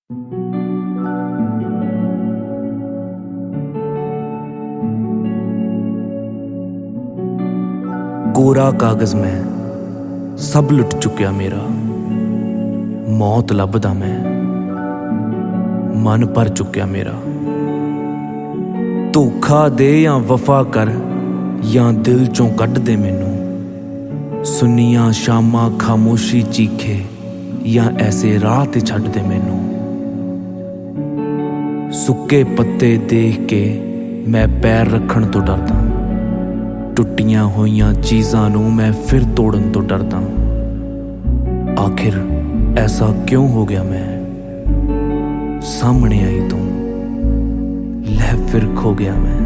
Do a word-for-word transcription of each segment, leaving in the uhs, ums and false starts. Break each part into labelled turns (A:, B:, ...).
A: कोरा कागज में सब लुट चुकिया मेरा, मौत लभदा मैं, मन भर चुकिया मेरा। धोखा दे या वफा कर या दिल चों कढ दे मैनू, सुनिया शामां खामोशी चीखे या ऐसे राह ते छड्ड दे मैनू। सुक्के पत्ते देख के मैं पैर रखण तो डरदा, टुटियां होइयां चीज़ां नूं मैं फिर तोड़न तो डरदा। आखिर ऐसा क्यों हो गया मैं, सामने आई तू लै फिर खो गया मैं।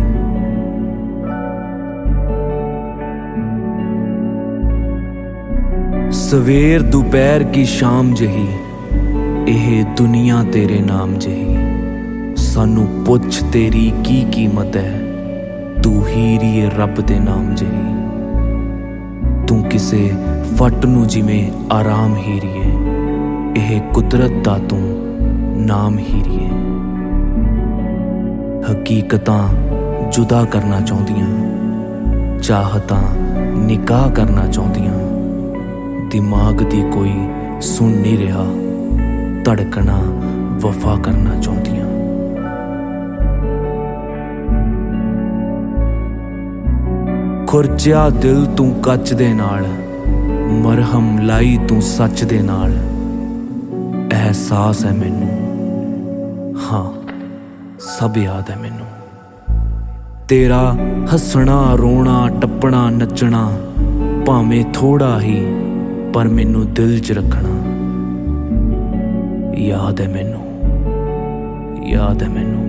A: सवेर दोपहर की शाम जही, एह दुनिया तेरे नाम जही। सानू पुछ तेरी की कीमत है, तू हीरीए रब दे नाम जही। तू किसे फट नू जिवें आराम हीरीए, एह कुदरत दा तू नाम हीरीए। हकीकतां जुदा करना चाहुंदियां, चाहतां निकाह करना चाहुंदियां। दिमाग दी कोई सुन नहीं रहा, धड़कना वफा करना चाहुंदियां। खुरचिया दिल तू कच दे नाल, मरहम लाई तू सच दे नाल। एहसास है मैनू, हाँ सब याद है मैनू। तेरा हसना रोना टप्पना नचना, भावें थोड़ा ही पर मैनू दिल च रखना। याद है मैनू, याद है मैनू।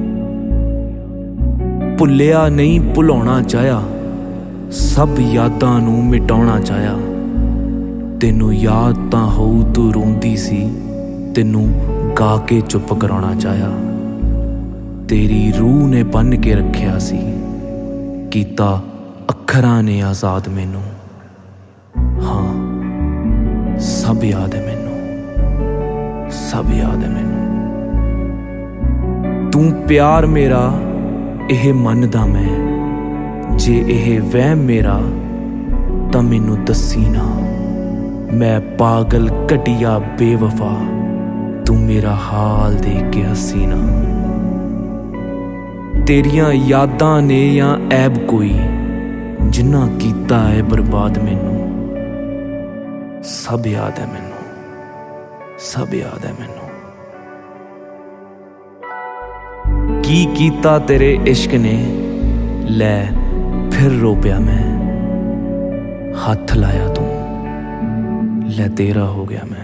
A: भुलिया नहीं भुलाउणा चाहया, सब यादां नूं मिटाउणा चाहया। तैनू याद तां होऊ तू रोंदी सी, तैनू गा के चुप कराउणा चाहया। तेरी रूह ने बन के रखिया सी, कीता अखरां ने आज़ाद मैनू। हाँ सब याद है मैनू, सब याद है मैनू। तू प्यार मेरा एह मनदा मैं, जे एह वहम मेरा तां मैनू दस्सी ना। मैं पागल घटिया बेवफा, तू मेरा हाल देख के हसी ना। तेरियां यादां ने या ऐब कोई, जिन्ना कीता है बर्बाद मैनू। सब याद है मैनू, सब याद है मैनू। की कीता तेरे इश्क ने, लै फिर रो पिया मैं। हाथ लाया तू, लै तेरा हो गया मैं।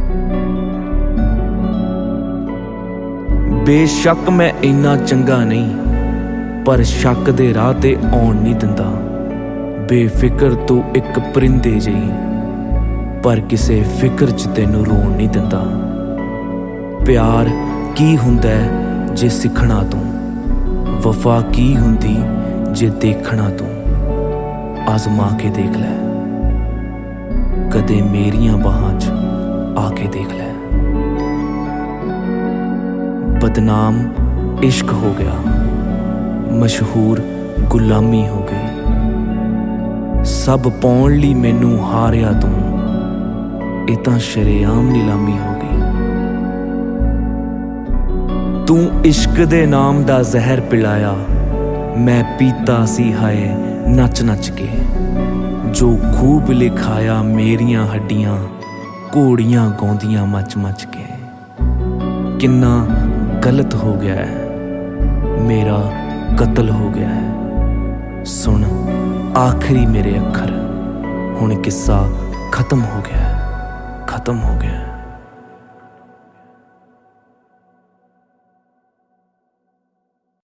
A: बेशक मैं इन्ना चंगा नहीं, पर शक दे राह ते आउण नहीं दिंदा। बेफिक्र तू एक परिंदे जही, पर किसे फिक्र च तैनू रोण नहीं दिंदा। प्यार की हुंदा है जे सिखना तू, वफा की हुंदी जे देखना तू। आजमा के देख लै, कदे मेरियां बाहां च आके देख लै। बदनाम इश्क हो गया, मशहूर गुलामी हो गई। सब पाउण लई मैनू हारिया तू, इह तां शरेआम नीलामी हो गई। तू इश्क दे नाम दा जहर पिलाया, मैं पीता सी हाय नच नच के। जो खूब लिखाया मेरियां हड्डियां, घोड़ियां गाउंदियां मच मच के। किन्ना गलत हो गया है, मेरा कत्ल हो गया है। सुन आखिरी मेरे अखर, हुण किस्सा खत्म हो गया है, खत्म हो गया है।